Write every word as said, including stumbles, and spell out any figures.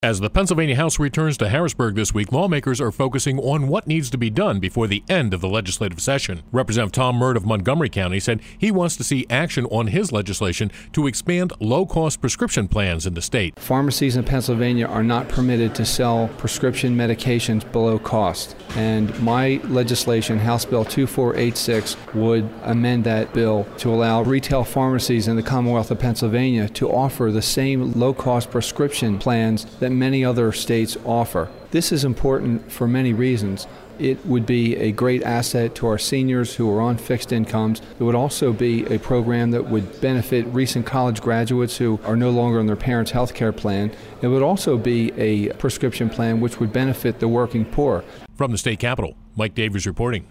As the Pennsylvania House returns to Harrisburg this week, lawmakers are focusing on what needs to be done before the end of the legislative session. Representative Tom Mert of Montgomery County said he wants to see action on his legislation to expand low-cost prescription plans in the state. Pharmacies in Pennsylvania are not permitted to sell prescription medications below cost. And my legislation, House Bill two four eight six, would amend that bill to allow retail pharmacies in the Commonwealth of Pennsylvania to offer the same low-cost prescription plans that many other states offer. This is important for many reasons. It would be a great asset to our seniors who are on fixed incomes. It would also be a program that would benefit recent college graduates who are no longer on their parents' health care plan. It would also be a prescription plan which would benefit the working poor. From the state capitol, Mike Davies reporting.